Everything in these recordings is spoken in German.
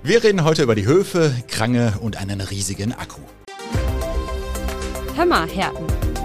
Wir reden heute über die Höfe, Krange und einen riesigen Akku. Hör mal, Herten.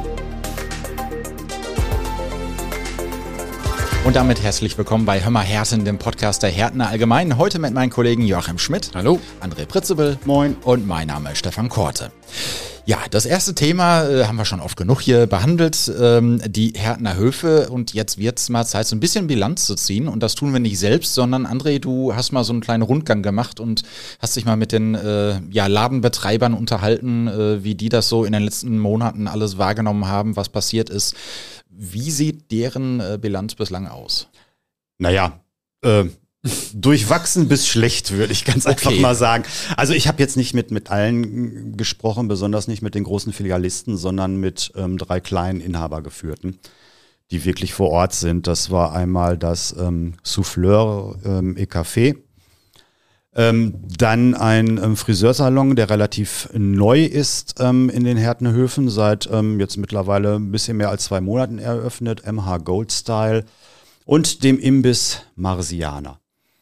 Und damit herzlich willkommen bei Hör mal Herten, dem Podcast der Härtner Allgemein. Heute mit meinen Kollegen Joachim Schmidt. Hallo. André Pritzebel. Moin. Und mein Name ist Stefan Korte. Ja, das erste Thema haben wir schon oft genug hier behandelt, die Härtner Höfe. Und jetzt wird's mal Zeit, so ein bisschen Bilanz zu ziehen. Und das tun wir nicht selbst, sondern André, du hast mal so einen kleinen Rundgang gemacht und hast dich mal mit den Ladenbetreibern unterhalten, wie die das so in den letzten Monaten alles wahrgenommen haben, was passiert ist. Wie sieht deren Bilanz bislang aus? Naja, durchwachsen bis schlecht, würde ich ganz einfach mal sagen. Also ich habe jetzt nicht mit allen gesprochen, besonders nicht mit den großen Filialisten, sondern mit 3 kleinen Inhabergeführten, die wirklich vor Ort sind. Das war einmal das Souffleur Café, dann ein Friseursalon, der relativ neu ist in den Härtner Höfen, seit jetzt mittlerweile ein bisschen mehr als 2 Monaten eröffnet, MH Gold Style, und dem Imbiss Marsianer.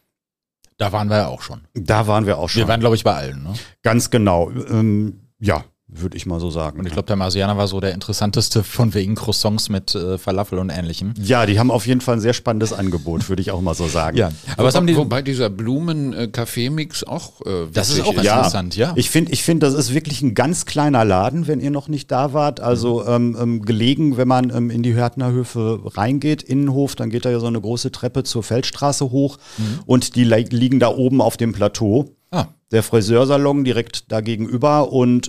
Da waren wir ja auch schon. Da waren wir auch schon. Wir waren, glaube ich, bei allen, ne? Ganz genau. Ja, würde ich mal so sagen. Und ich glaube, der Marsianer war so der interessanteste von wegen Croissants mit Falafel und Ähnlichem. Ja, die haben auf jeden Fall ein sehr spannendes Angebot, würde ich auch mal so sagen. Ja, aber was haben die? Wobei dieser Blumen-Kaffee-Mix auch das ist auch interessant, ja. Ich finde, das ist wirklich ein ganz kleiner Laden, wenn ihr noch nicht da wart. Also gelegen, wenn man in die Härtner Höfe reingeht, Innenhof, dann geht da ja so eine große Treppe zur Feldstraße hoch und die liegen da oben auf dem Plateau. Ah. Der Friseursalon direkt da gegenüber und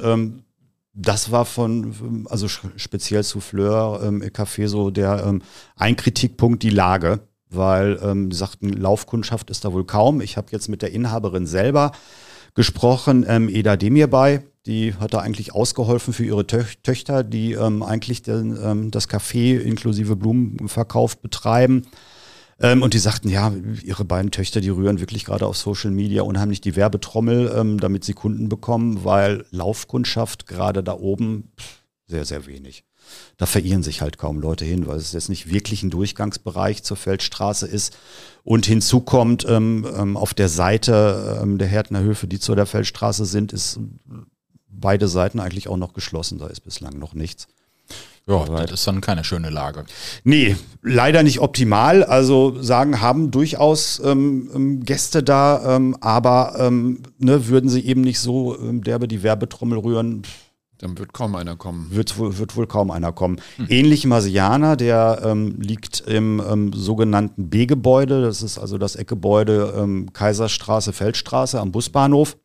das war also speziell Souffleur Café so der ein Kritikpunkt, die Lage, weil die sagten, Laufkundschaft ist da wohl kaum. Ich habe jetzt mit der Inhaberin selber gesprochen, Eda Demirbay, die hat da eigentlich ausgeholfen für ihre Töchter, die eigentlich das Café inklusive Blumenverkauf betreiben. Und die sagten, ja, ihre beiden Töchter, die rühren wirklich gerade auf Social Media unheimlich die Werbetrommel, damit sie Kunden bekommen, weil Laufkundschaft gerade da oben sehr, sehr wenig. Da verirren sich halt kaum Leute hin, weil es jetzt nicht wirklich ein Durchgangsbereich zur Feldstraße ist. Und hinzu kommt, auf der Seite der Härtner Höfe, die zu der Feldstraße sind, ist beide Seiten eigentlich auch noch geschlossen. Da ist bislang noch nichts. Ja, das ist dann keine schöne Lage. Nee, leider nicht optimal. Also haben durchaus Gäste da, aber würden sie eben nicht so derbe die Werbetrommel rühren. Dann wird kaum einer kommen. Wird wohl kaum einer kommen. Ähnlich Marsianer, der liegt im sogenannten B-Gebäude. Das ist also das Eckgebäude Kaiserstraße, Feldstraße am Busbahnhof.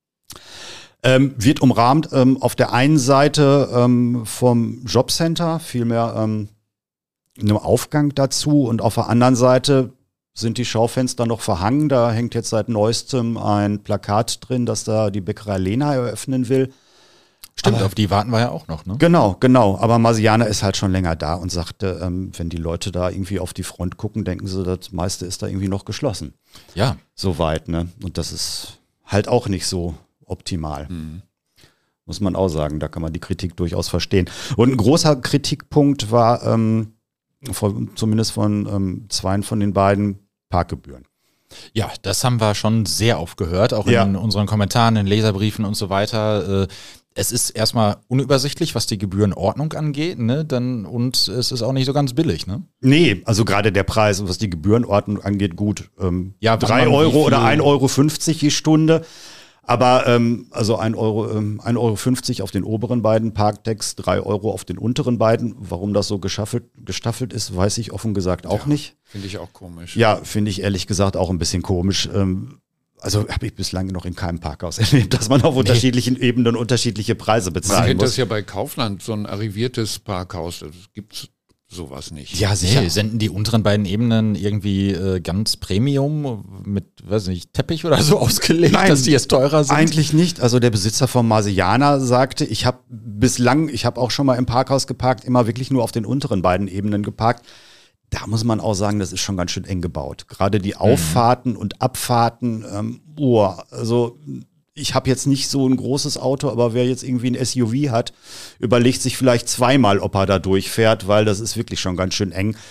Wird umrahmt auf der einen Seite vom Jobcenter, vielmehr einem Aufgang dazu, und auf der anderen Seite sind die Schaufenster noch verhangen. Da hängt jetzt seit neuestem ein Plakat drin, dass da die Bäckerei Lena eröffnen will. Stimmt, auf die warten wir ja auch noch, ne? Genau. Aber Marsianer ist halt schon länger da und sagte, wenn die Leute da irgendwie auf die Front gucken, denken sie, das meiste ist da irgendwie noch geschlossen. Ja. Soweit, ne? Und das ist halt auch nicht so optimal. Muss man auch sagen, da kann man die Kritik durchaus verstehen. Und ein großer Kritikpunkt war, zumindest von 2 von den beiden, Parkgebühren. Ja, das haben wir schon sehr oft gehört, auch in unseren Kommentaren, in Leserbriefen und so weiter. Es ist erstmal unübersichtlich, was die Gebührenordnung angeht, ne? Und es ist auch nicht so ganz billig, ne? Nee, also gerade der Preis, was die Gebührenordnung angeht, gut. 3 Euro oder 1,50 Euro die Stunde. Aber also 1,50 Euro auf den oberen beiden Parkdecks, 3 Euro auf den unteren beiden. Warum das so gestaffelt ist, weiß ich offen gesagt auch nicht. Finde ich auch komisch. Ja, finde ich ehrlich gesagt auch ein bisschen komisch. Also habe ich bislang noch in keinem Parkhaus erlebt, dass man auf unterschiedlichen Ebenen unterschiedliche Preise bezahlen muss. Man kennt das ja bei Kaufland, so ein arriviertes Parkhaus. Das gibt's sowas nicht. Ja, sicher. Nee, senden die unteren beiden Ebenen irgendwie ganz Premium mit, weiß nicht, Teppich oder so ausgelegt, dass die jetzt teurer sind? Eigentlich nicht. Also der Besitzer vom Marsianer sagte, ich habe auch schon mal im Parkhaus geparkt, immer wirklich nur auf den unteren beiden Ebenen geparkt. Da muss man auch sagen, das ist schon ganz schön eng gebaut. Gerade die Auffahrten und Abfahrten, also ich habe jetzt nicht so ein großes Auto, aber wer jetzt irgendwie ein SUV hat, überlegt sich vielleicht zweimal, ob er da durchfährt, weil das ist wirklich schon ganz schön eng.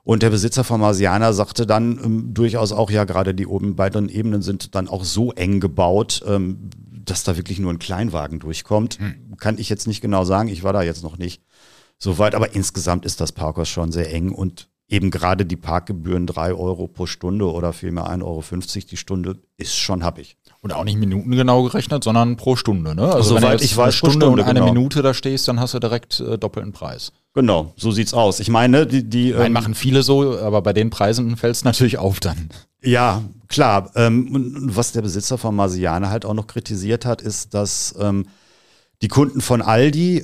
Und der Besitzer von Marsiana sagte dann durchaus auch, ja, gerade die oben beiden Ebenen sind dann auch so eng gebaut, dass da wirklich nur ein Kleinwagen durchkommt. Kann ich jetzt nicht genau sagen, ich war da jetzt noch nicht so weit, aber insgesamt ist das Parkhaus schon sehr eng und eben gerade die Parkgebühren 3 Euro pro Stunde oder vielmehr 1,50 Euro die Stunde ist schon happig. Und auch nicht minutengenau gerechnet, sondern pro Stunde, ne? Also Soweit wenn du jetzt ich weiß, eine Stunde, pro Stunde, und eine genau. Minute da stehst, dann hast du direkt doppelten Preis. Genau, so sieht's aus. Ich meine, Nein, machen viele so, aber bei den Preisen fällt es natürlich auf dann. Ja, klar. Und was der Besitzer von Marsiana halt auch noch kritisiert hat, ist, dass die Kunden von Aldi,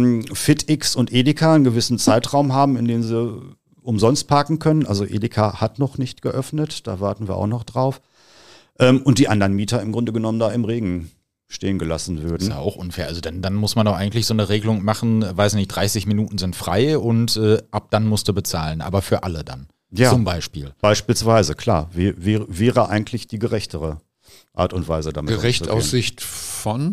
FitX und Edeka einen gewissen Zeitraum haben, in dem sie umsonst parken können. Also Edeka hat noch nicht geöffnet, da warten wir auch noch drauf. Und die anderen Mieter im Grunde genommen da im Regen stehen gelassen Das würden. ist ja auch unfair. Also dann muss man doch eigentlich so eine Regelung machen, weiß nicht, 30 Minuten sind frei und ab dann musst du bezahlen, aber für alle dann. Ja. Zum Beispiel. Beispielsweise, klar, wäre eigentlich die gerechtere Art und Weise damit Gerecht umzugehen. aus Sicht von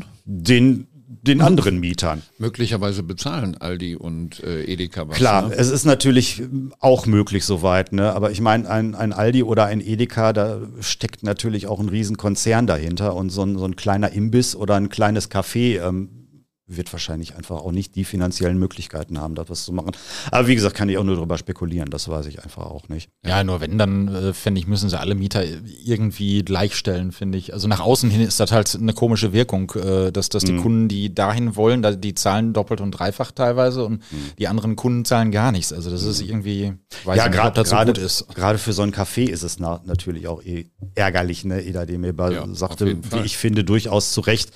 Den anderen Mietern. möglicherweise bezahlen Aldi und Edeka was. Klar, Ne? es ist natürlich auch möglich soweit, ne? Aber ich meine, ein Aldi oder ein Edeka, da steckt natürlich auch ein Riesenkonzern dahinter und so ein kleiner Imbiss oder ein kleines Café wird wahrscheinlich einfach auch nicht die finanziellen Möglichkeiten haben, das was zu machen. Aber wie gesagt, kann ich auch nur darüber spekulieren, das weiß ich einfach auch nicht. Ja, nur wenn, dann finde ich, müssen sie alle Mieter irgendwie gleichstellen, finde ich. Also nach außen hin ist das halt eine komische Wirkung, dass die Kunden, die dahin wollen, die zahlen doppelt und dreifach teilweise und die anderen Kunden zahlen gar nichts. Also das ist irgendwie, weiß ich nicht, ob das so gut ist. Gerade für so ein Café ist es natürlich auch ärgerlich, ne? Eda Demir Ja, sagte, auf jeden Fall. wie ich finde, durchaus zu Recht.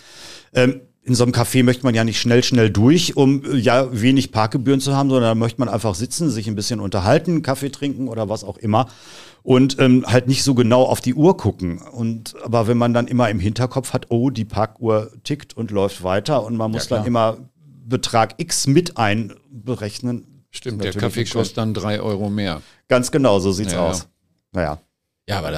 In so einem Café möchte man ja nicht schnell durch, um ja wenig Parkgebühren zu haben, sondern da möchte man einfach sitzen, sich ein bisschen unterhalten, Kaffee trinken oder was auch immer und halt nicht so genau auf die Uhr gucken. Aber wenn man dann immer im Hinterkopf hat, oh, die Parkuhr tickt und läuft weiter und man muss klar. dann immer Betrag X mit einberechnen. Stimmt, der Natürlich Kaffee nicht schön. kostet dann 3 Euro mehr. Ganz genau, so sieht's Ja, aus. Naja. Ja, aber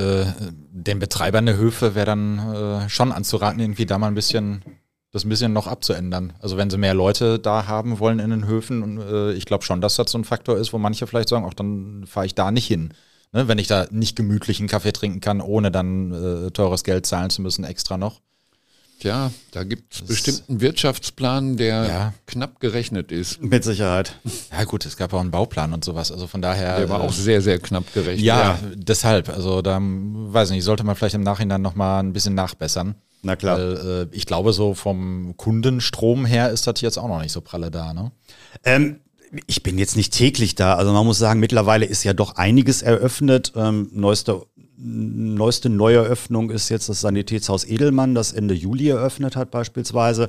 den Betreibern der Höfe wäre dann schon anzuraten, irgendwie da mal das ein bisschen noch abzuändern. Also wenn sie mehr Leute da haben wollen in den Höfen, und ich glaube schon, dass das so ein Faktor ist, wo manche vielleicht sagen, ach, dann fahre ich da nicht hin. Ne? Wenn ich da nicht gemütlich einen Kaffee trinken kann, ohne dann teures Geld zahlen zu müssen, extra noch. Tja, da gibt es bestimmt einen Wirtschaftsplan, der Ja. knapp gerechnet ist. Mit Sicherheit. Ja gut, es gab auch einen Bauplan und sowas, also von daher. Der war auch sehr, sehr knapp gerechnet. ja, deshalb, also da, weiß nicht, sollte man vielleicht im Nachhinein nochmal ein bisschen nachbessern. Na klar. Weil ich glaube, so vom Kundenstrom her ist das jetzt auch noch nicht so pralle da, ne? Ich bin jetzt nicht täglich da. Also man muss sagen, mittlerweile ist ja doch einiges eröffnet. Neueste Neueröffnung ist jetzt das Sanitätshaus Edelmann, das Ende Juli eröffnet hat beispielsweise.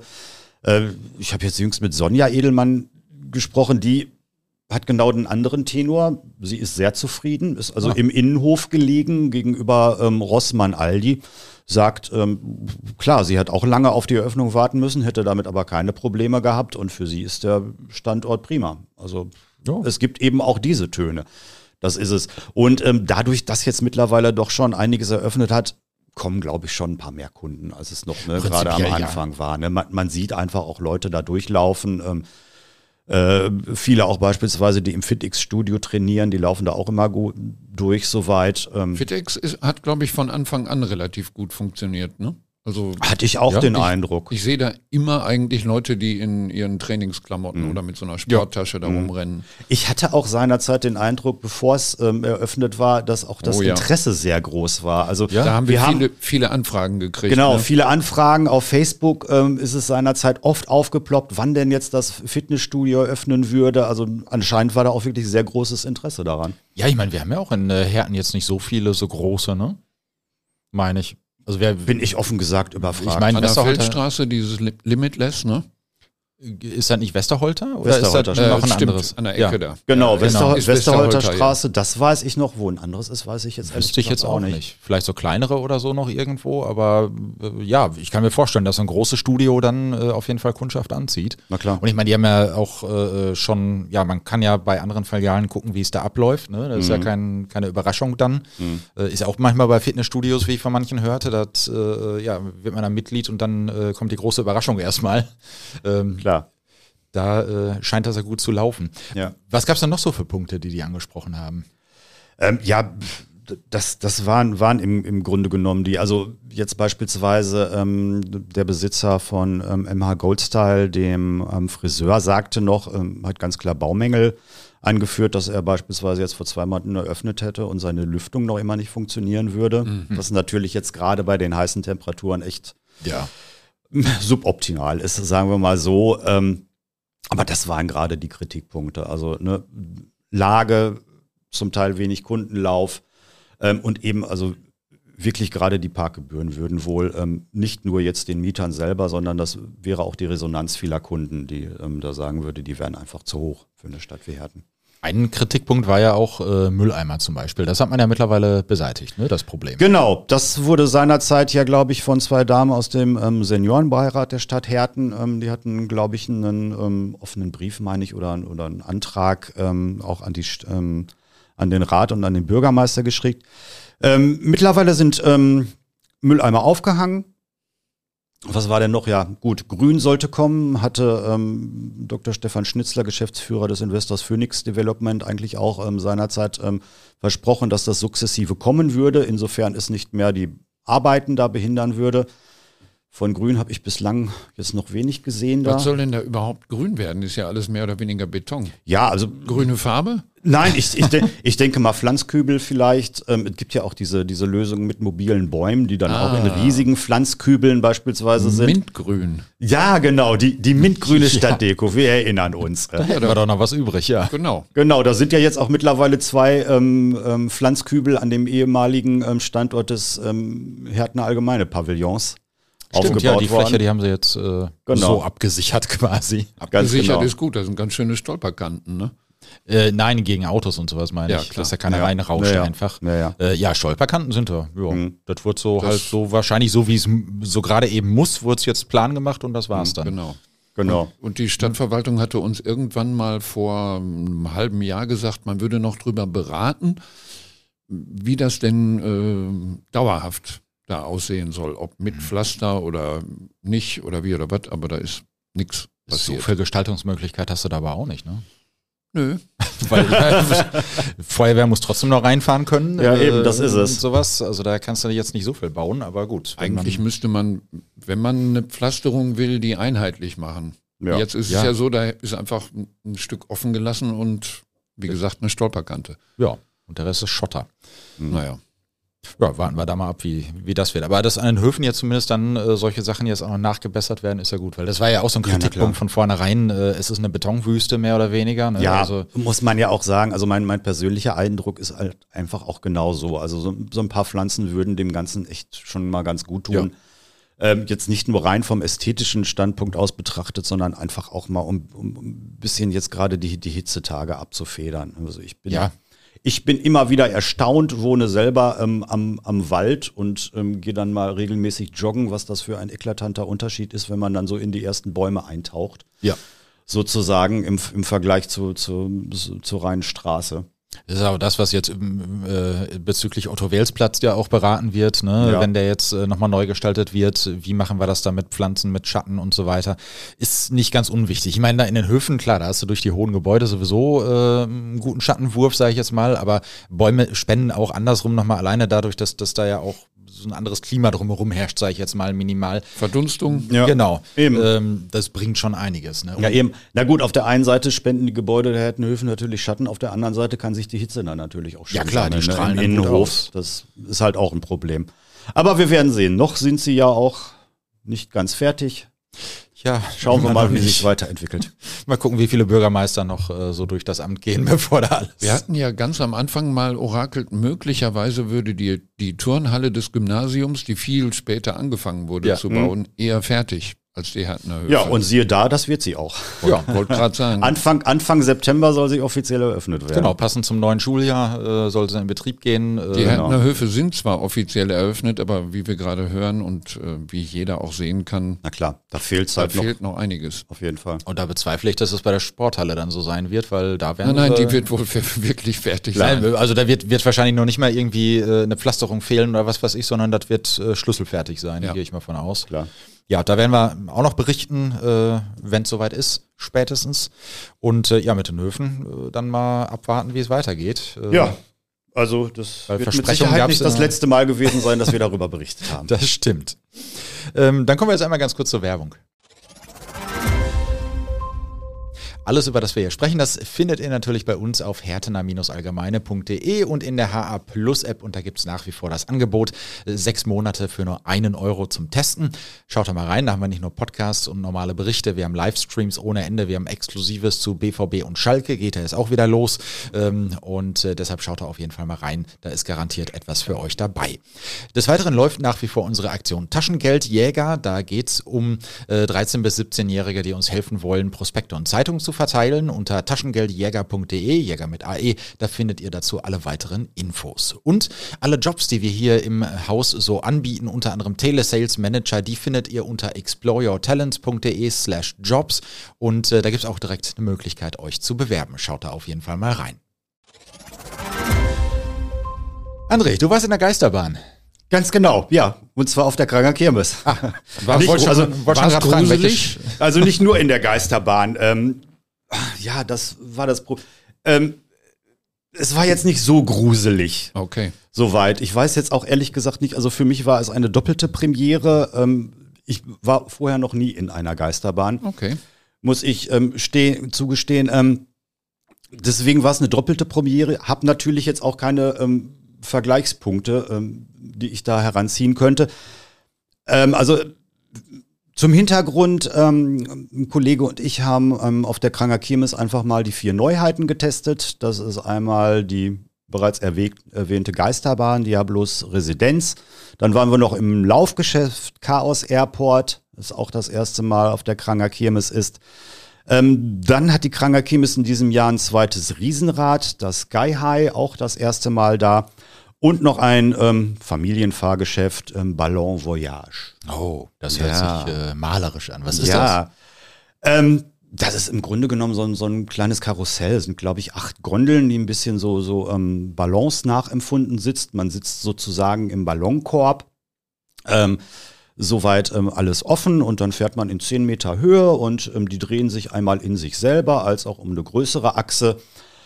Ich habe jetzt jüngst mit Sonja Edelmann gesprochen, die hat genau den anderen Tenor. Sie ist sehr zufrieden, ist also im Innenhof gelegen gegenüber Rossmann Aldi. Sagt, klar, sie hat auch lange auf die Eröffnung warten müssen, hätte damit aber keine Probleme gehabt und für sie ist der Standort prima. Also es gibt eben auch diese Töne. Das ist es. Und dadurch, dass jetzt mittlerweile doch schon einiges eröffnet hat, kommen, glaube ich, schon ein paar mehr Kunden, als es noch gerade am Prinzipiell, Anfang war. Ne? Man sieht einfach auch Leute da durchlaufen. Viele auch beispielsweise, die im FitX-Studio trainieren, die laufen da auch immer gut durch soweit. FitX hat, glaube ich, von Anfang an relativ gut funktioniert, ne? Also Hatte ich auch den Eindruck. ich sehe da immer eigentlich Leute, die in ihren Trainingsklamotten oder mit so einer Sporttasche da rumrennen. Ich hatte auch seinerzeit den Eindruck, bevor es eröffnet war, dass auch das Interesse sehr groß war. Also Da haben wir viele Anfragen gekriegt. Genau, ne? viele Anfragen. Auf Facebook ist es seinerzeit oft aufgeploppt, wann denn jetzt das Fitnessstudio öffnen würde. Also anscheinend war da auch wirklich sehr großes Interesse daran. Ja, ich meine, wir haben ja auch in Herten jetzt nicht so viele, so große, ne? Meine ich. Also Bin ich offen gesagt überfragt. Ich meine, An der Westerholter- Feldstraße, dieses Limitless, ne? ist das nicht Westerholter? Oder Westerholter, ist das noch ein stimmt, anderes? an der Ecke ja. da. Genau, Ja, Westerholter ist Westerholter, Straße, das weiß ich noch. Wo ein anderes ist, weiß ich jetzt ehrlich Wüsste ich gesagt jetzt auch nicht. Vielleicht so kleinere oder so noch irgendwo, aber ja, ich kann mir vorstellen, dass so ein großes Studio dann auf jeden Fall Kundschaft anzieht. Na klar. Und ich meine, die haben ja auch schon, ja, man kann ja bei anderen Filialen gucken, wie es da abläuft. Ne? Das ist ja keine Überraschung dann. Ist ja auch manchmal bei Fitnessstudios, wie ich von manchen hörte, dass ja, wird man dann Mitglied und dann kommt die große Überraschung erstmal. Klar. Da scheint das ja gut zu laufen. Ja. Was gab es denn noch so für Punkte, die angesprochen haben? Das waren im Grunde genommen die, also jetzt beispielsweise der Besitzer von MH Goldstyle, dem Friseur, sagte noch, hat ganz klar Baumängel angeführt, dass er beispielsweise jetzt vor 2 Monaten eröffnet hätte und seine Lüftung noch immer nicht funktionieren würde. Was natürlich jetzt gerade bei den heißen Temperaturen echt suboptimal ist, sagen wir mal so. Aber das waren gerade die Kritikpunkte. Also Lage, zum Teil wenig Kundenlauf und eben also wirklich gerade die Parkgebühren würden wohl nicht nur jetzt den Mietern selber, sondern das wäre auch die Resonanz vieler Kunden, die da sagen würde, die wären einfach zu hoch für eine Stadt wie Herten. Ein Kritikpunkt war ja auch Mülleimer zum Beispiel. Das hat man ja mittlerweile beseitigt, ne, das Problem. Genau, das wurde seinerzeit ja, glaube ich, von 2 Damen aus dem Seniorenbeirat der Stadt Herten. Die hatten, glaube ich, einen offenen Brief, meine ich, oder einen Antrag auch an den Rat und an den Bürgermeister geschickt. Mittlerweile sind Mülleimer aufgehangen. Was war denn noch? Ja, gut, Grün sollte kommen, hatte Dr. Stefan Schnitzler, Geschäftsführer des Investors Phoenix Development, eigentlich auch seinerzeit versprochen, dass das sukzessive kommen würde, insofern es nicht mehr die Arbeiten da behindern würde. Von Grün habe ich bislang jetzt noch wenig gesehen da. Was soll denn da überhaupt grün werden? Ist ja alles mehr oder weniger Beton. Ja, also Grüne Farbe? Nein, ich denke mal Pflanzkübel vielleicht. Es gibt ja auch diese Lösung mit mobilen Bäumen, die dann auch in riesigen Pflanzkübeln beispielsweise sind. Mintgrün. Ja, genau, die mintgrüne Stadtdeko, wir erinnern uns. Da war doch noch was übrig, ja. Genau, da sind ja jetzt auch mittlerweile 2 Pflanzkübel an dem ehemaligen Standort des Hertener Allgemeine Pavillons. Stimmt, ja, die Fläche, die haben sie jetzt so abgesichert quasi. Abgesichert ist gut, das sind ganz schöne Stolperkanten, ne? Nein, gegen Autos und sowas meine ich. Klar. Das ist ja keine reine Rausch einfach. Ja, Stolperkanten sind da. Ja. Das wird so halt so wahrscheinlich so, wie es so gerade eben muss, wurde es jetzt Plan gemacht und das war's dann. Genau. Und die Stadtverwaltung hatte uns irgendwann mal vor einem halben Jahr gesagt, man würde noch drüber beraten, wie das denn dauerhaft da aussehen soll, ob mit Pflaster oder nicht oder wie oder was, aber da ist nichts passiert. So viel Gestaltungsmöglichkeit hast du da aber auch nicht, ne? Nö. Weil Feuerwehr muss trotzdem noch reinfahren können. Ja, eben, das ist es. Und sowas. Also da kannst du jetzt nicht so viel bauen, aber gut. Eigentlich müsste man, wenn man eine Pflasterung will, die einheitlich machen. Ja. Jetzt ist es ja so, da ist einfach ein Stück offen gelassen und wie gesagt eine Stolperkante. Ja, und der Rest ist Schotter. Naja. Ja, warten wir da mal ab, wie das wird. Aber dass an den Höfen jetzt zumindest dann solche Sachen jetzt auch noch nachgebessert werden, ist ja gut. Weil das war ja auch so ein Kritikpunkt von vornherein. Es ist eine Betonwüste mehr oder weniger. Ne? Ja, also, muss man ja auch sagen. Also mein persönlicher Eindruck ist halt einfach auch genau so. Also so ein paar Pflanzen würden dem Ganzen echt schon mal ganz gut tun. Ja. Jetzt nicht nur rein vom ästhetischen Standpunkt aus betrachtet, sondern einfach auch mal um ein bisschen jetzt gerade die Hitzetage abzufedern. Also ich bin immer wieder erstaunt, wohne selber am Wald und gehe dann mal regelmäßig joggen, was das für ein eklatanter Unterschied ist, wenn man dann so in die ersten Bäume eintaucht. Ja. Sozusagen im Vergleich zur reinen Straße. Das ist auch das, was jetzt bezüglich Otto-Wels-Platz ja auch beraten wird, ne? Ja. Wenn der jetzt nochmal neu gestaltet wird, wie machen wir das da mit Pflanzen, mit Schatten und so weiter, ist nicht ganz unwichtig. Ich meine, da in den Höfen, klar, da hast du durch die hohen Gebäude sowieso einen guten Schattenwurf, sage ich jetzt mal, aber Bäume spenden auch andersrum nochmal alleine dadurch, dass da ja auch so ein anderes Klima drumherum herrscht, sage ich jetzt mal minimal. Verdunstung. Ja. Genau. Eben. Das bringt schon einiges. Ne? Ja, eben. Na gut, auf der einen Seite spenden die Gebäude der Hertenhöfen natürlich Schatten, auf der anderen Seite kann sich die Hitze dann natürlich auch schön. Ja klar, die strahlen im Innenhof. Das ist halt auch ein Problem. Aber wir werden sehen. Noch sind sie ja auch nicht ganz fertig. Ja, schauen wir mal, wie sich weiterentwickelt. Mal gucken, wie viele Bürgermeister noch so durch das Amt gehen, bevor da alles. Wir hatten ja ganz am Anfang mal orakelt, möglicherweise würde die Turnhalle des Gymnasiums, die viel später angefangen wurde zu bauen, eher fertig als die Hertener Höfe. Ja, und siehe da, das wird sie auch. Ja, wollte gerade sagen. Anfang September soll sie offiziell eröffnet werden. Genau, passend zum neuen Schuljahr soll sie in Betrieb gehen. Die Hertener Höfe sind zwar offiziell eröffnet, aber wie wir gerade hören und wie jeder auch sehen kann, na klar, da fehlt noch einiges. Auf jeden Fall. Und da bezweifle ich, dass es bei der Sporthalle dann so sein wird, weil da werden Nein, die wird wohl wirklich fertig sein. Also da wird wahrscheinlich noch nicht mal irgendwie eine Pflasterung fehlen oder was weiß ich, sondern das wird schlüsselfertig sein, gehe ich mal von aus. Klar. Ja, da werden wir auch noch berichten, wenn es soweit ist, spätestens. Und mit den Höfen dann mal abwarten, wie es weitergeht. Ja, also das Weil wird mit Versprechungen Sicherheit gab's nicht das letzte Mal gewesen sein, dass wir darüber berichtet haben. Das stimmt. Dann kommen wir jetzt einmal ganz kurz zur Werbung. Alles, über das wir hier sprechen, das findet ihr natürlich bei uns auf hertener-allgemeine.de und in der HA Plus App. Und da gibt es nach wie vor das Angebot, 6 Monate für nur 1 Euro zum Testen. Schaut da mal rein, da haben wir nicht nur Podcasts und normale Berichte, wir haben Livestreams ohne Ende, wir haben Exklusives zu BVB und Schalke, geht ja jetzt auch wieder los. Und deshalb schaut da auf jeden Fall mal rein, da ist garantiert etwas für euch dabei. Des Weiteren läuft nach wie vor unsere Aktion Taschengeldjäger. Da geht es um 13- bis 17-Jährige, die uns helfen wollen, Prospekte und Zeitungen zu verteilen. Unter taschengeldjäger.de, Jäger mit AE, da findet ihr dazu alle weiteren Infos. Und alle Jobs, die wir hier im Haus so anbieten, unter anderem Telesales Manager, die findet ihr unter exploreyourtalents.de/jobs und da gibt es auch direkt eine Möglichkeit, euch zu bewerben. Schaut da auf jeden Fall mal rein. André, du warst in der Geisterbahn. Ganz genau, ja. Und zwar auf der Kranger Kirmes. Also nicht nur in der Geisterbahn. Das war das Problem. Es war jetzt nicht so gruselig. Okay. Soweit. Ich weiß jetzt auch ehrlich gesagt nicht, also für mich war es eine doppelte Premiere. Ich war vorher noch nie in einer Geisterbahn. Okay. Muss ich zugestehen. Deswegen war es eine doppelte Premiere. Hab natürlich jetzt auch keine Vergleichspunkte, die ich da heranziehen könnte. Zum Hintergrund, ein Kollege und ich haben auf der Kranger Kirmes einfach mal die 4 Neuheiten getestet. Das ist einmal die bereits erwähnte Geisterbahn, Diablos Residenz. Dann waren wir noch im Laufgeschäft Chaos Airport, das auch das erste Mal auf der Kranger Kirmes ist. Dann hat die Kranger Kirmes in diesem Jahr ein zweites Riesenrad, das Sky High, auch das erste Mal da. Und noch ein Familienfahrgeschäft, Ballon Voyage. Oh, das hört sich malerisch an. Was ist das? Das ist im Grunde genommen so ein kleines Karussell. Es sind, glaube ich, 8 Gondeln, die ein bisschen so Ballons nachempfunden sitzt. Man sitzt sozusagen im Ballonkorb. Soweit alles offen und dann fährt man in 10 Meter Höhe und die drehen sich einmal in sich selber als auch um eine größere Achse.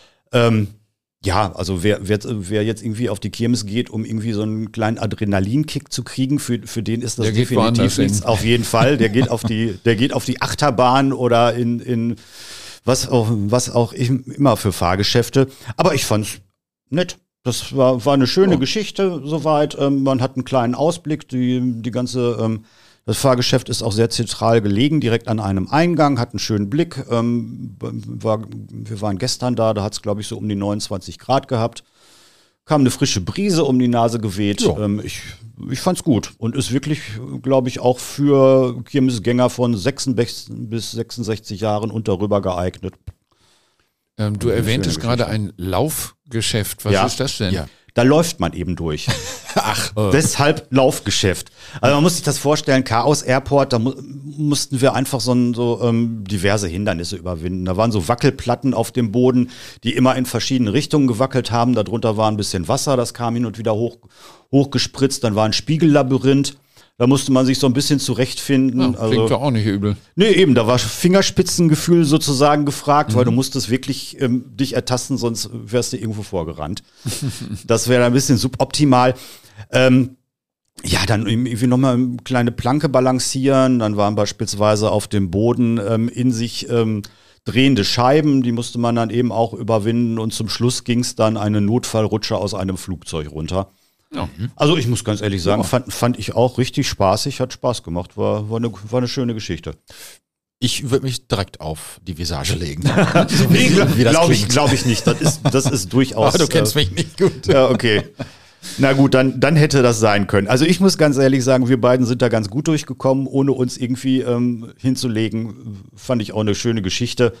Also wer jetzt irgendwie auf die Kirmes geht, um irgendwie so einen kleinen Adrenalinkick zu kriegen, für den ist das der definitiv nichts. Auf jeden Fall. Der geht auf die Achterbahn oder in was auch immer für Fahrgeschäfte. Aber ich fand's nett. Das war eine schöne Geschichte soweit. Man hat einen kleinen Ausblick. Das Fahrgeschäft ist auch sehr zentral gelegen, direkt an einem Eingang, hat einen schönen Blick. Wir waren gestern da hat es, glaube ich, so um die 29 Grad gehabt. Kam eine frische Brise um die Nase geweht. Ich fand's gut und ist wirklich, glaube ich, auch für Kirmesgänger von 6 bis 66 Jahren und darüber geeignet. Du erwähntest gerade ein Laufgeschäft. Was ist das denn? Ja. Da läuft man eben durch. Deshalb Laufgeschäft. Also man muss sich das vorstellen, Chaos Airport, da mussten wir einfach diverse Hindernisse überwinden. Da waren so Wackelplatten auf dem Boden, die immer in verschiedene Richtungen gewackelt haben. Darunter war ein bisschen Wasser, das kam hin und wieder hochgespritzt. Dann war ein Spiegellabyrinth. Da musste man sich so ein bisschen zurechtfinden. Ja, klingt doch auch nicht übel. Nee, eben, da war Fingerspitzengefühl sozusagen gefragt, weil du musstest wirklich dich ertasten, sonst wärst du irgendwo vorgerannt. Das wäre ein bisschen suboptimal. Dann irgendwie nochmal eine kleine Planke balancieren. Dann waren beispielsweise auf dem Boden in sich drehende Scheiben, die musste man dann eben auch überwinden. Und zum Schluss ging es dann eine Notfallrutsche aus einem Flugzeug runter. Ja. Also ich muss ganz ehrlich sagen, fand ich auch richtig spaßig, hat Spaß gemacht, war eine schöne Geschichte. Ich würde mich direkt auf die Visage legen. Glaube ich nicht. Das ist durchaus. Aber du kennst mich nicht gut. Ja, okay. Na gut, dann hätte das sein können. Also ich muss ganz ehrlich sagen, wir beiden sind da ganz gut durchgekommen, ohne uns irgendwie hinzulegen. Fand ich auch eine schöne Geschichte.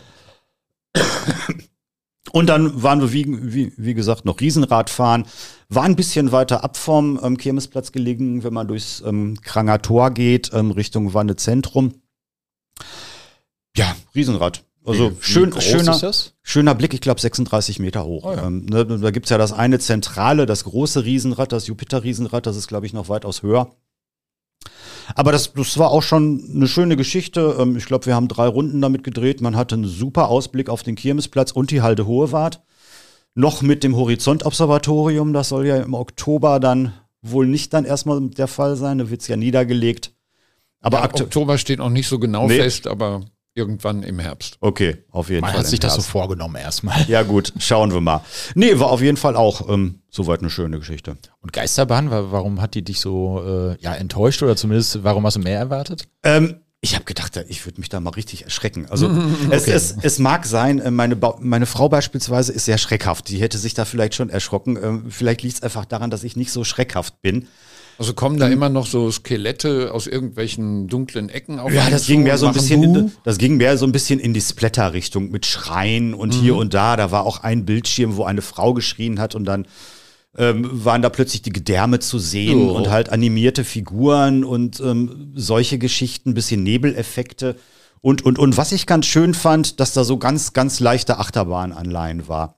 Und dann waren wir, wie gesagt, noch Riesenrad fahren. War ein bisschen weiter ab vom Kirmesplatz gelegen, wenn man durchs Kranger Tor geht, Richtung Wanne Zentrum. Ja, Riesenrad. Also schöner Blick, ich glaube 36 Meter hoch. Oh ja. Da gibt's ja das eine zentrale, das große Riesenrad, das Jupiter-Riesenrad, das ist, glaube ich, noch weitaus höher. Aber das war auch schon eine schöne Geschichte. Ich glaube, wir haben 3 Runden damit gedreht. Man hatte einen super Ausblick auf den Kirmesplatz und die Halde Hohewart. Noch mit dem Horizont-Observatorium. Das soll ja im Oktober dann wohl nicht dann erstmal der Fall sein. Da wird es ja niedergelegt. Aber Ja, Oktober steht noch nicht so genau fest, aber irgendwann im Herbst. Okay, auf jeden Man Fall. hat sich das so Herbst. vorgenommen erstmal. Ja gut, schauen wir mal. Nee, war auf jeden Fall auch soweit eine schöne Geschichte. Und Geisterbahn, warum hat die dich so enttäuscht oder zumindest, warum hast du mehr erwartet? Ich habe gedacht, ich würde mich da mal richtig erschrecken. Also es mag sein, meine Frau beispielsweise ist sehr schreckhaft. Die hätte sich da vielleicht schon erschrocken. Vielleicht liegt es einfach daran, dass ich nicht so schreckhaft bin. Also kommen da immer noch so Skelette aus irgendwelchen dunklen Ecken auf Ja, einen das zu ging mehr und so ein machen bisschen in die Splatter-Richtung mit Schreien und hier und da. Da war auch ein Bildschirm, wo eine Frau geschrien hat und dann waren da plötzlich die Gedärme zu sehen und halt animierte Figuren und solche Geschichten, bisschen Nebeleffekte. Und was ich ganz schön fand, dass da so ganz, ganz leichte Achterbahnanleihen war.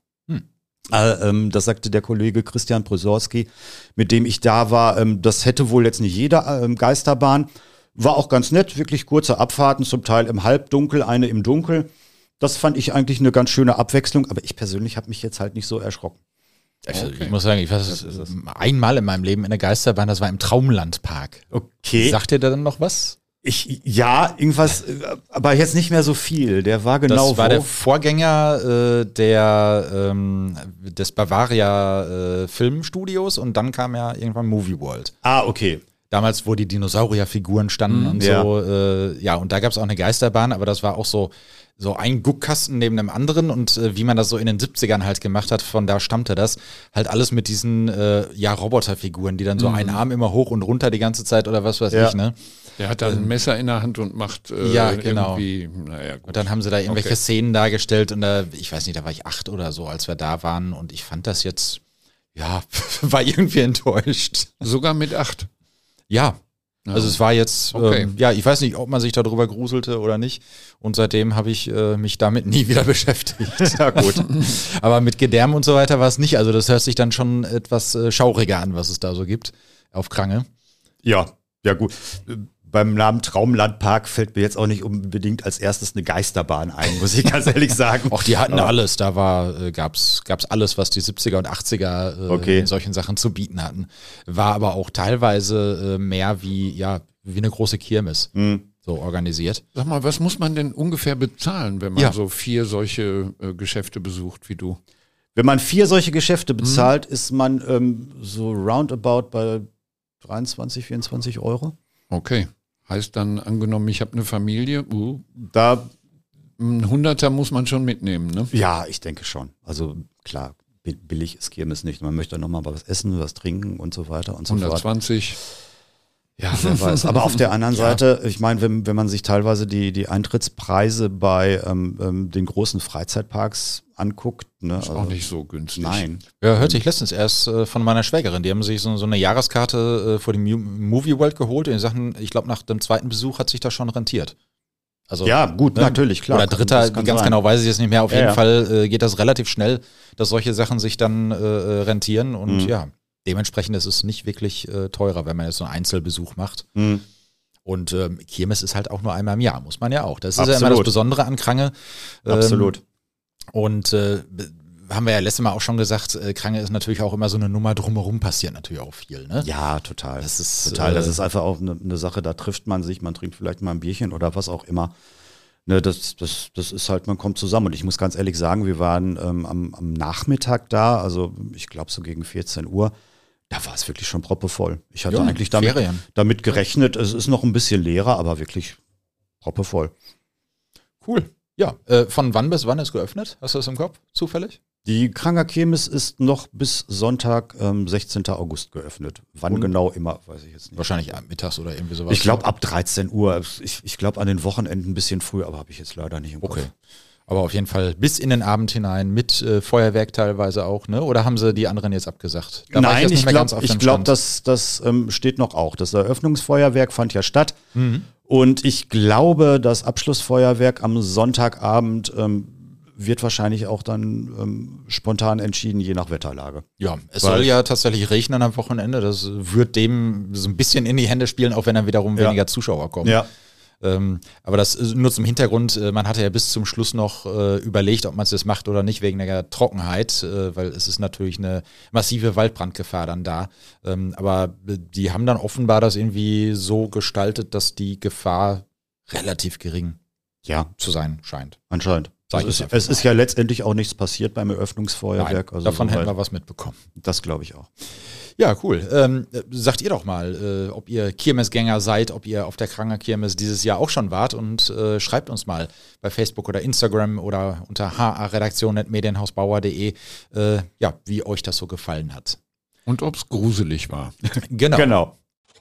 Das sagte der Kollege Christian Prösorski, mit dem ich da war. Das hätte wohl jetzt nicht jeder Geisterbahn. War auch ganz nett, wirklich kurze Abfahrten, zum Teil im Halbdunkel, eine im Dunkel. Das fand ich eigentlich eine ganz schöne Abwechslung, aber ich persönlich habe mich jetzt halt nicht so erschrocken. Also, ich muss sagen, ich war einmal in meinem Leben in der Geisterbahn, das war im Traumlandpark. Okay. Sagt dir da dann noch was? Ja, irgendwas, aber jetzt nicht mehr so viel. Der war genau Das war wo? der Vorgänger des Bavaria Filmstudios und dann kam ja irgendwann Movie World. Ah, okay. Damals, wo die Dinosaurierfiguren standen und ja. so. Und da gab es auch eine Geisterbahn, aber das war auch so ein Guckkasten neben dem anderen und wie man das so in den 70ern halt gemacht hat, von da stammte das. Halt alles mit diesen Roboterfiguren, die dann so einen Arm immer hoch und runter die ganze Zeit oder was weiß ich, ne? Der hat da ein Messer in der Hand und macht genau. irgendwie, naja, gut. Und dann haben sie da irgendwelche Szenen dargestellt und ich weiß nicht, da war ich 8 oder so, als wir da waren und ich fand das jetzt, war irgendwie enttäuscht. Sogar mit 8. Ja. Also es war jetzt, Okay. ich weiß nicht, ob man sich darüber gruselte oder nicht. Und seitdem habe ich mich damit nie wieder beschäftigt. Ja, gut. Aber mit Gedärm und so weiter war es nicht. Also das hört sich dann schon etwas schauriger an, was es da so gibt auf Krange. Ja, gut. Beim Namen Traumlandpark fällt mir jetzt auch nicht unbedingt als erstes eine Geisterbahn ein, muss ich ganz ehrlich sagen. Auch die hatten alles. Da gab's alles, was die 70er und 80er in solchen Sachen zu bieten hatten. War aber auch teilweise mehr wie eine große Kirmes so organisiert. Sag mal, was muss man denn ungefähr bezahlen, wenn man so 4 solche Geschäfte besucht wie du? Wenn man 4 solche Geschäfte bezahlt, ist man so roundabout bei 23, 24 Euro. Okay. Heißt dann, angenommen, ich habe eine Familie, Da, ein 100er muss man schon mitnehmen, ne? ja, ich denke schon. Also klar, billig ist Kirmes nicht. Man möchte noch mal was essen, was trinken und so weiter und so fort. 120. Ja, wer weiß. Aber auf der anderen Seite, ich meine, wenn man sich teilweise die Eintrittspreise bei den großen Freizeitparks anguckt, ne? Ist auch nicht so günstig. Nein. Ja, hörte ich letztens erst von meiner Schwägerin. Die haben sich so eine Jahreskarte vor dem Movie World geholt und die sagten, ich glaube, nach dem zweiten Besuch hat sich das schon rentiert. Also, Ja, gut, natürlich, klar. Oder dritter, Das kann ganz sein. genau weiß ich jetzt nicht mehr. Auf Ja, jeden ja. Fall geht das relativ schnell, dass solche Sachen sich dann rentieren und dementsprechend ist es nicht wirklich teurer, wenn man jetzt so einen Einzelbesuch macht. Mhm. Und Kirmes ist halt auch nur einmal im Jahr, muss man ja auch. Das ist ja immer Absolut. das Besondere an Krange. Absolut. Und haben wir ja letztes Mal auch schon gesagt, Krange ist natürlich auch immer so eine Nummer, drumherum passiert natürlich auch viel. Ne? Ja, total. Das ist, total. Das ist einfach auch eine Sache, da trifft man sich, man trinkt vielleicht mal ein Bierchen oder was auch immer. Ne, das ist halt, man kommt zusammen. Und ich muss ganz ehrlich sagen, wir waren am Nachmittag da, also ich glaube so gegen 14 Uhr. Da war es wirklich schon proppevoll. Ich hatte eigentlich damit gerechnet, es ist noch ein bisschen leerer, aber wirklich proppevoll. Cool. Ja, von wann bis wann ist geöffnet? Hast du das im Kopf, zufällig? Die Kranger Kirmes ist noch bis Sonntag, 16. August geöffnet. Wann genau immer, weiß ich jetzt nicht. Wahrscheinlich mittags oder irgendwie sowas. Ich glaube ab 13 Uhr. Ich glaube an den Wochenenden ein bisschen früh, aber habe ich jetzt leider nicht im Kopf. Okay. Aber auf jeden Fall bis in den Abend hinein mit Feuerwerk teilweise auch, ne? Oder haben sie die anderen jetzt abgesagt? Da war Nein, jetzt nicht ich mehr ganz auf glaube, dem Stand. das steht noch auch. Das Eröffnungsfeuerwerk fand ja statt. Und ich glaube, das Abschlussfeuerwerk am Sonntagabend wird wahrscheinlich auch dann spontan entschieden, je nach Wetterlage. Ja, es soll ja tatsächlich regnen am Wochenende. Das wird dem so ein bisschen in die Hände spielen, auch wenn dann wiederum weniger Zuschauer kommen. Ja. Aber das ist nur zum Hintergrund. Man hatte ja bis zum Schluss noch überlegt, ob man es jetzt macht oder nicht, wegen der Trockenheit, weil es ist natürlich eine massive Waldbrandgefahr dann da. Aber die haben dann offenbar das irgendwie so gestaltet, dass die Gefahr relativ gering zu sein scheint. Anscheinend. Es ist ja letztendlich auch nichts passiert beim Eröffnungsfeuerwerk. Nein, also davon hätten wir was mitbekommen. Das glaube ich auch. Ja, cool. Sagt ihr doch mal, ob ihr Kirmesgänger seid, ob ihr auf der Kranger Kirmes dieses Jahr auch schon wart und schreibt uns mal bei Facebook oder Instagram oder unter haredaktion@medienhausbauer.de, wie euch das so gefallen hat. Und ob es gruselig war. Genau.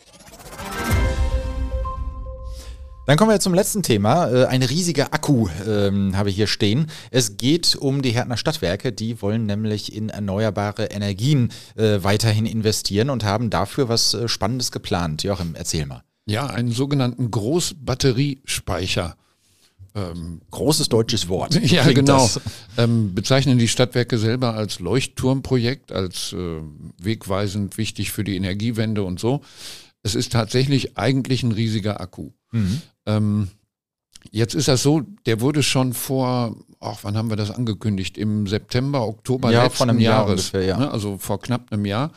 Dann kommen wir zum letzten Thema. Ein riesiger Akku habe ich hier stehen. Es geht um die Härtner Stadtwerke. Die wollen nämlich in erneuerbare Energien weiterhin investieren und haben dafür was Spannendes geplant. Joachim, erzähl mal. Ja, einen sogenannten Großbatteriespeicher. Großes deutsches Wort. Ja, genau. Bezeichnen die Stadtwerke selber als Leuchtturmprojekt, als wegweisend wichtig für die Energiewende und so. Es ist tatsächlich eigentlich ein riesiger Akku. Jetzt ist das so, der wurde schon wann haben wir das angekündigt? Im September, Oktober letzten Jahres. Ungefähr, ne? Also vor knapp einem Jahr.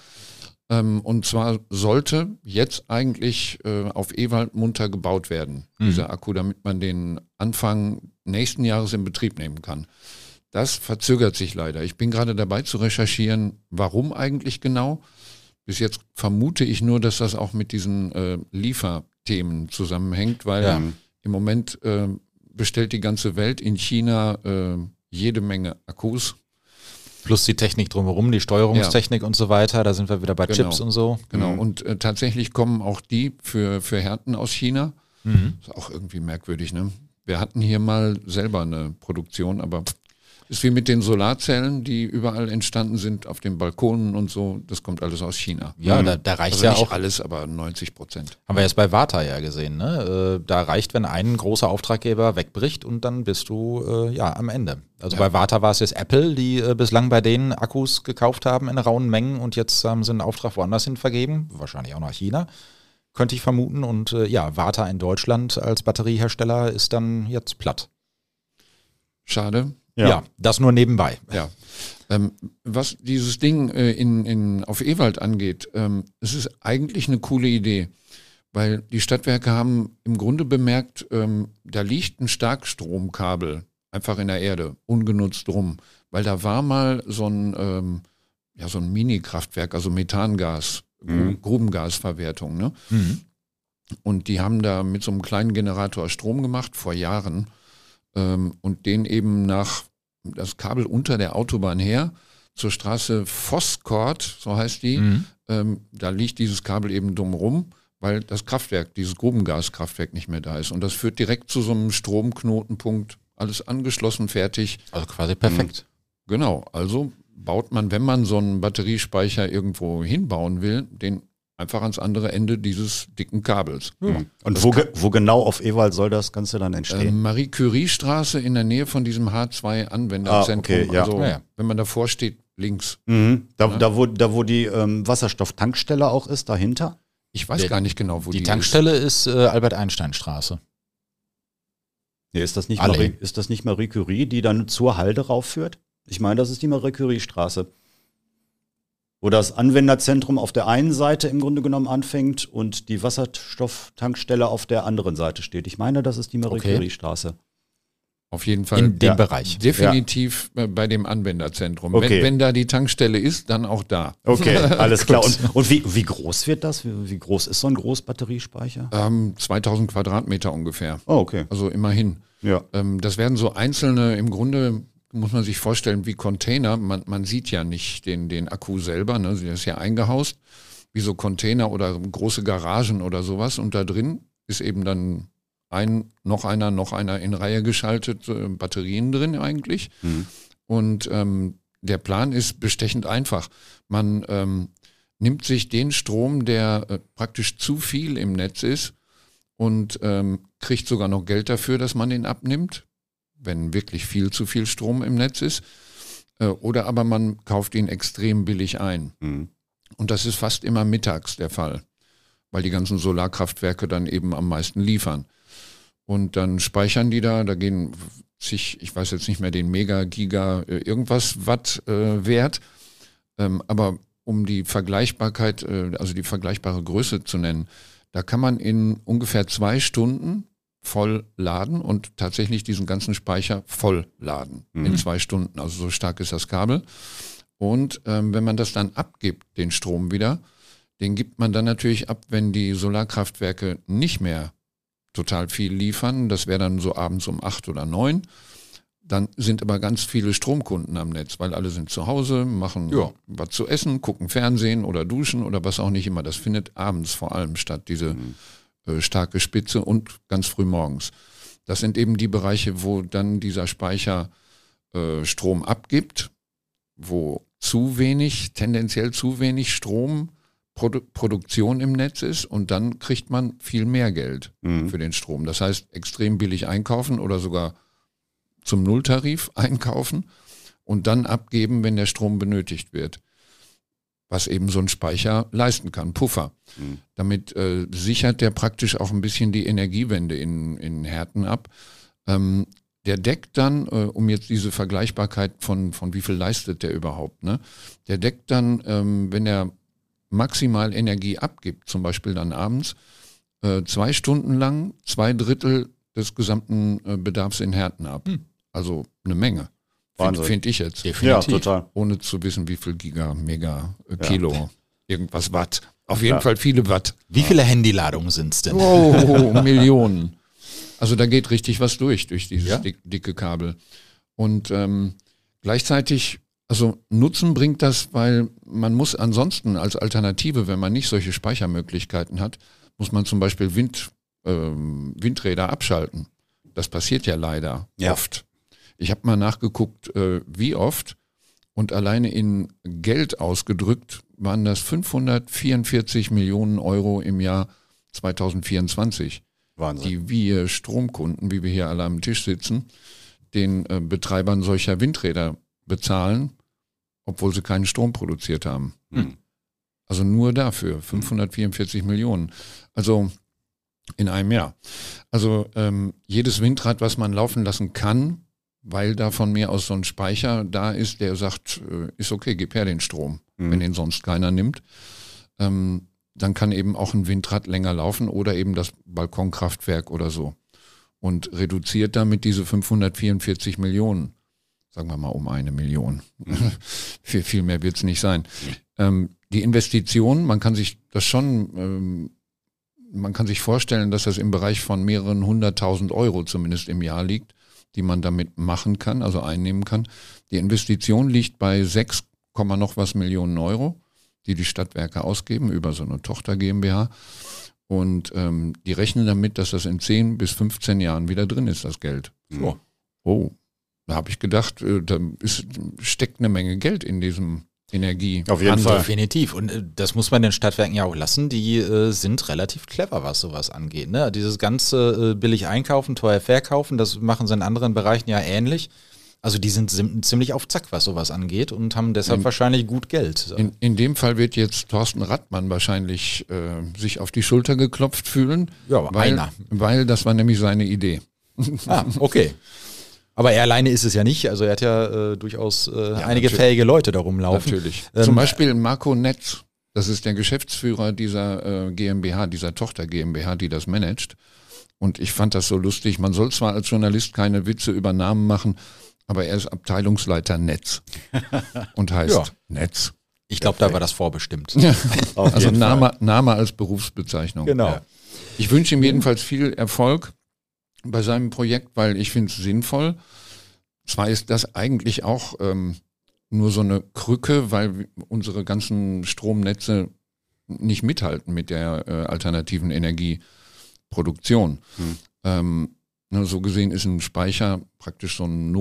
Und zwar sollte jetzt eigentlich auf Ewald munter gebaut werden, dieser Akku, damit man den Anfang nächsten Jahres in Betrieb nehmen kann. Das verzögert sich leider. Ich bin gerade dabei zu recherchieren, warum eigentlich genau. Bis jetzt vermute ich nur, dass das auch mit diesen Lieferthemen zusammenhängt, weil im Moment bestellt die ganze Welt in China jede Menge Akkus. Plus die Technik drumherum, die Steuerungstechnik und so weiter, da sind wir wieder bei Chips und so. Genau, und tatsächlich kommen auch die für Härten aus China. Ist auch irgendwie merkwürdig, ne? Wir hatten hier mal selber eine Produktion, aber ist wie mit den Solarzellen, die überall entstanden sind, auf den Balkonen und so. Das kommt alles aus China. Ja, da reicht also ja nicht auch alles, aber 90%. Haben wir jetzt bei Varta ja gesehen, ne? Da reicht, wenn ein großer Auftraggeber wegbricht und dann bist du am Ende. Also bei Varta war es jetzt Apple, die bislang bei denen Akkus gekauft haben in rauen Mengen und jetzt haben sie einen Auftrag woanders hin vergeben, wahrscheinlich auch nach China, könnte ich vermuten. Und Varta in Deutschland als Batteriehersteller ist dann jetzt platt. Schade. Ja, das nur nebenbei. Ja. Was dieses Ding auf Ewald angeht, es ist eigentlich eine coole Idee, weil die Stadtwerke haben im Grunde bemerkt, da liegt ein Starkstromkabel einfach in der Erde, ungenutzt rum, weil da war mal so ein Mini-Kraftwerk, also Methangas, Grubengasverwertung, ne? Und die haben da mit so einem kleinen Generator Strom gemacht vor Jahren. Und den eben das Kabel unter der Autobahn her zur Straße Voskhorst, so heißt die, da liegt dieses Kabel eben dumm rum, weil das Kraftwerk, dieses Grubengaskraftwerk nicht mehr da ist. Und das führt direkt zu so einem Stromknotenpunkt, alles angeschlossen, fertig. Also quasi perfekt. Genau, also baut man, wenn man so einen Batteriespeicher irgendwo hinbauen will, den einfach ans andere Ende dieses dicken Kabels. Und wo genau auf Ewald soll das Ganze dann entstehen? Marie-Curie-Straße in der Nähe von diesem H2-Anwenderzentrum. Okay, ja. Also wenn man davor steht, links. Da wo die Wasserstofftankstelle auch ist, dahinter? Ich weiß gar nicht genau, wo die Tankstelle ist Albert-Einstein-Straße. Nee, ist das nicht Marie-Curie, die dann zur Halde raufführt? Ich meine, das ist die Marie-Curie-Straße. Wo das Anwenderzentrum auf der einen Seite im Grunde genommen anfängt und die Wasserstofftankstelle auf der anderen Seite steht. Ich meine, das ist die Marie-Curie-Straße. Auf jeden Fall. In dem Bereich. Definitiv bei dem Anwenderzentrum. Okay. Wenn da die Tankstelle ist, dann auch da. Okay, alles klar. Und wie groß wird das? Wie groß ist so ein Großbatteriespeicher? 2000 Quadratmeter ungefähr. Oh, okay. Also immerhin. Ja. Das werden so einzelne, im Grunde muss man sich vorstellen, wie Container. Man sieht ja nicht den Akku selber, ne? Der ist ja eingehaust, wie so Container oder große Garagen oder sowas. Und da drin ist eben dann noch einer in Reihe geschaltet, Batterien drin eigentlich. Und der Plan ist bestechend einfach. Man nimmt sich den Strom, der praktisch zu viel im Netz ist und kriegt sogar noch Geld dafür, dass man den abnimmt. wenn wirklich viel zu viel Strom im Netz ist. Oder aber man kauft ihn extrem billig ein. Und das ist fast immer mittags der Fall, weil die ganzen Solarkraftwerke dann eben am meisten liefern. Und dann speichern die da gehen ich weiß jetzt nicht mehr den Mega, Giga, irgendwas Watt Wert, aber um die Vergleichbarkeit, also die vergleichbare Größe zu nennen, da kann man in ungefähr 2 Stunden voll laden und tatsächlich diesen ganzen Speicher voll laden in 2 Stunden. Also so stark ist das Kabel. Und wenn man das dann abgibt, den Strom wieder, den gibt man dann natürlich ab, wenn die Solarkraftwerke nicht mehr total viel liefern. Das wäre dann so abends um 8 oder 9. Dann sind aber ganz viele Stromkunden am Netz, weil alle sind zu Hause, machen was zu essen, gucken Fernsehen oder duschen oder was auch nicht immer. Das findet abends vor allem statt, diese starke Spitze und ganz früh morgens. Das sind eben die Bereiche, wo dann dieser Speicher Strom abgibt, wo tendenziell zu wenig Stromproduktion im Netz ist und dann kriegt man viel mehr Geld für den Strom. Das heißt, extrem billig einkaufen oder sogar zum Nulltarif einkaufen und dann abgeben, wenn der Strom benötigt wird. Was eben so ein Speicher leisten kann, Puffer. Damit sichert der praktisch auch ein bisschen die Energiewende in Herten ab. Der deckt dann, um jetzt diese Vergleichbarkeit von wie viel leistet der überhaupt, ne? Der deckt dann, wenn er maximal Energie abgibt, zum Beispiel dann abends, 2 Stunden lang 2/3 des gesamten Bedarfs in Herten ab. Also eine Menge. Finde ich jetzt. Definitiv. Ja, total. Ohne zu wissen, wie viel Giga, Mega, Kilo, irgendwas Watt. Auf jeden Fall viele Watt. Wie viele Handyladungen sind es denn? Oh, Millionen. Also da geht richtig was durch dieses dicke Kabel. Und gleichzeitig, also Nutzen bringt das, weil man muss ansonsten als Alternative, wenn man nicht solche Speichermöglichkeiten hat, muss man zum Beispiel Windräder abschalten. Das passiert ja leider oft. Ich habe mal nachgeguckt, wie oft, und alleine in Geld ausgedrückt waren das 544 Millionen Euro im Jahr 2024. Wahnsinn. Die wir Stromkunden, wie wir hier alle am Tisch sitzen, den Betreibern solcher Windräder bezahlen, obwohl sie keinen Strom produziert haben. Also nur dafür 544 Millionen. Also in einem Jahr. Also jedes Windrad, was man laufen lassen kann, weil da von mir aus so ein Speicher da ist, der sagt, ist okay, gib her den Strom, wenn den sonst keiner nimmt. Dann kann eben auch ein Windrad länger laufen oder eben das Balkonkraftwerk oder so. Und reduziert damit diese 544 Millionen, sagen wir mal um 1 Million. Viel mehr wird es nicht sein. Die Investition, man kann sich das schon, man kann sich vorstellen, dass das im Bereich von mehreren 100.000 Euro zumindest im Jahr liegt, die man damit machen kann, also einnehmen kann. Die Investition liegt bei 6, noch was Millionen Euro, die Stadtwerke ausgeben über so eine Tochter GmbH. Und die rechnen damit, dass das in 10 bis 15 Jahren wieder drin ist, das Geld. So. Oh, da habe ich gedacht, da steckt eine Menge Geld in diesem Energie. Auf jeden Fall. Definitiv. Und das muss man den Stadtwerken ja auch lassen. Die sind relativ clever, was sowas angeht. Ne? Dieses ganze billig einkaufen, teuer verkaufen, das machen sie in anderen Bereichen ja ähnlich. Also die sind ziemlich auf Zack, was sowas angeht und haben deshalb wahrscheinlich gut Geld. In dem Fall wird jetzt Thorsten Rattmann wahrscheinlich sich auf die Schulter geklopft fühlen. Ja, weil das war nämlich seine Idee. Okay. Aber er alleine ist es ja nicht. Also er hat ja durchaus einige fähige Leute da rumlaufen. Natürlich. Zum Beispiel Marco Netz. Das ist der Geschäftsführer dieser GmbH, dieser Tochter GmbH, die das managt. Und ich fand das so lustig. Man soll zwar als Journalist keine Witze über Namen machen, aber er ist Abteilungsleiter Netz und heißt Netz. Ich glaube, da war das vorbestimmt. Also Name als Berufsbezeichnung. Genau. Ja. Ich wünsche ihm jedenfalls viel Erfolg bei seinem Projekt, weil ich finde es sinnvoll. Zwar ist das eigentlich auch nur so eine Krücke, weil unsere ganzen Stromnetze nicht mithalten mit der alternativen Energieproduktion. So gesehen ist ein Speicher praktisch so ein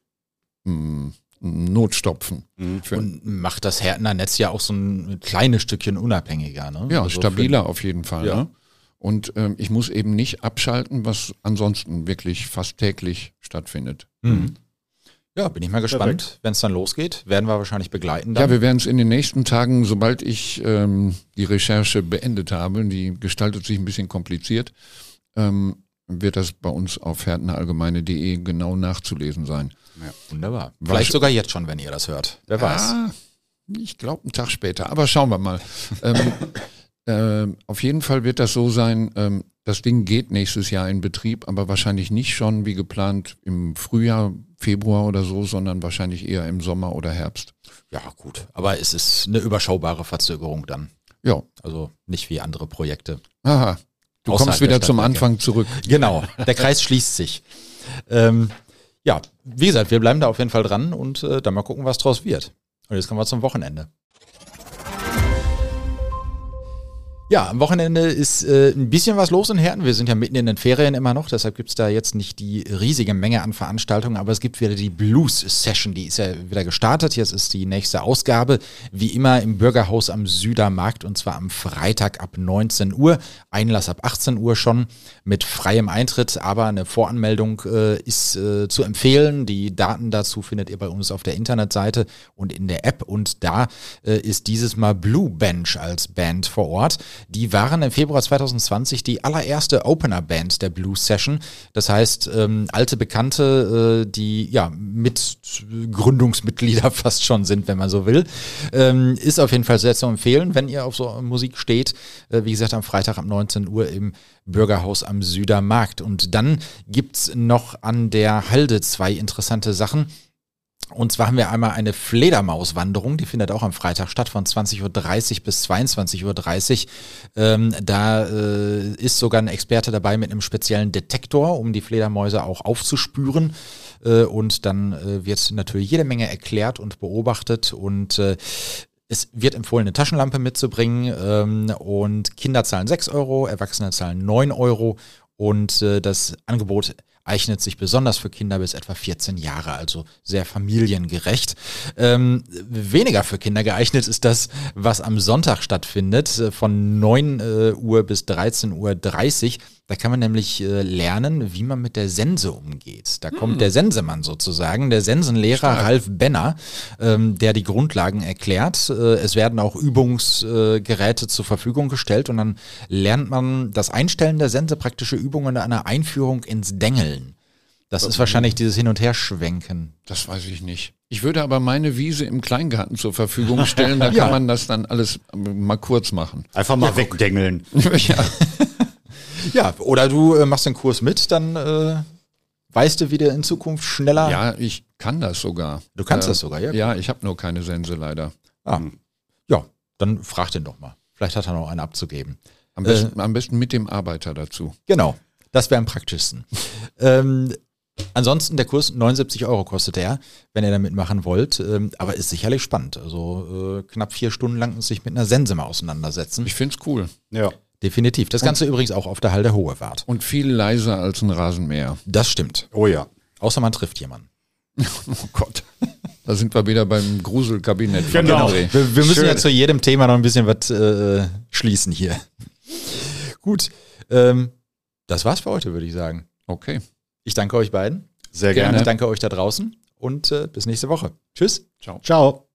Notstopfen. Und macht das Härtner Netz ja auch so ein kleines Stückchen unabhängiger. Ne? Ja, also stabiler auf jeden Fall. Ja. Ne? Und ich muss eben nicht abschalten, was ansonsten wirklich fast täglich stattfindet. Ja, bin ich mal gespannt. Wenn es dann losgeht, werden wir wahrscheinlich begleiten dann. Ja, wir werden es in den nächsten Tagen, sobald ich die Recherche beendet habe, die gestaltet sich ein bisschen kompliziert, wird das bei uns auf härtnerallgemeine.de genau nachzulesen sein. Ja, wunderbar. Vielleicht sogar jetzt schon, wenn ihr das hört. Wer weiß. Ich glaube einen Tag später, aber schauen wir mal. Auf jeden Fall wird das so sein, das Ding geht nächstes Jahr in Betrieb, aber wahrscheinlich nicht schon wie geplant im Frühjahr, Februar oder so, sondern wahrscheinlich eher im Sommer oder Herbst. Ja, gut. Aber es ist eine überschaubare Verzögerung dann. Ja. Also nicht wie andere Projekte. Aha. Du kommst wieder zum Anfang zurück. Genau, der Kreis schließt sich. Ja, wie gesagt, wir bleiben da auf jeden Fall dran und dann mal gucken, was draus wird. Und jetzt kommen wir zum Wochenende. Ja, am Wochenende ist ein bisschen was los in Herten. Wir sind ja mitten in den Ferien immer noch, deshalb gibt's da jetzt nicht die riesige Menge an Veranstaltungen, aber es gibt wieder die Blues Session, die ist ja wieder gestartet. Jetzt ist die nächste Ausgabe, wie immer im Bürgerhaus am Südermarkt und zwar am Freitag ab 19 Uhr. Einlass ab 18 Uhr schon mit freiem Eintritt, aber eine Voranmeldung ist zu empfehlen. Die Daten dazu findet ihr bei uns auf der Internetseite und in der App und da ist dieses Mal Blue Bench als Band vor Ort. Die waren im Februar 2020 die allererste Opener-Band der Blues Session. Das heißt, alte Bekannte, die ja mit Gründungsmitglieder fast schon sind, wenn man so will. Ist auf jeden Fall sehr zu empfehlen, wenn ihr auf so Musik steht. Wie gesagt, am Freitag ab 19 Uhr im Bürgerhaus am Südermarkt. Und dann gibt's noch an der Halde 2 interessante Sachen. Und zwar haben wir einmal eine Fledermauswanderung, die findet auch am Freitag statt von 20.30 Uhr bis 22.30 Uhr. Da ist sogar ein Experte dabei mit einem speziellen Detektor, um die Fledermäuse auch aufzuspüren. Und dann wird natürlich jede Menge erklärt und beobachtet und es wird empfohlen, eine Taschenlampe mitzubringen und Kinder zahlen 6 Euro, Erwachsene zahlen 9 Euro und das Angebot eignet sich besonders für Kinder bis etwa 14 Jahre, also sehr familiengerecht. Weniger für Kinder geeignet ist das, was am Sonntag stattfindet, von 9 Uhr bis 13.30 Uhr. Da kann man nämlich lernen, wie man mit der Sense umgeht. Da kommt der Sensemann sozusagen, der Sensenlehrer Ralf Benner, der die Grundlagen erklärt. Es werden auch Übungsgeräte zur Verfügung gestellt und dann lernt man das Einstellen der Sense, praktische Übungen einer Einführung ins Dengeln. Das ist wahrscheinlich dieses Hin- und Herschwenken. Das weiß ich nicht. Ich würde aber meine Wiese im Kleingarten zur Verfügung stellen, da kann man das dann alles mal kurz machen. Einfach mal wegdengeln. Ja. Ja, oder du machst den Kurs mit, dann weißt du, wie du in Zukunft schneller... Ja, ich kann das sogar. Du kannst das sogar, ja? Ja, ich habe nur keine Sense leider. Ja, dann frag den doch mal. Vielleicht hat er noch einen abzugeben. Am besten mit dem Arbeiter dazu. Genau, das wäre am praktischsten. Ansonsten der Kurs 79 Euro kostet er, wenn ihr da mitmachen wollt, aber ist sicherlich spannend. Also knapp 4 Stunden lang sich mit einer Sense mal auseinandersetzen. Ich find's cool. Ja. Definitiv. Das Ganze übrigens auch auf der Halde Hohe Wart. Und viel leiser als ein Rasenmäher. Das stimmt. Oh ja. Außer man trifft jemanden. Oh Gott. Da sind wir wieder beim Gruselkabinett. von Genau. André. Wir müssen Schön. ja zu jedem Thema noch ein bisschen was schließen hier. Gut. Das war's für heute, würde ich sagen. Okay. Ich danke euch beiden. Sehr Gerne. gerne. Ich danke euch da draußen und bis nächste Woche. Tschüss. Ciao. Ciao.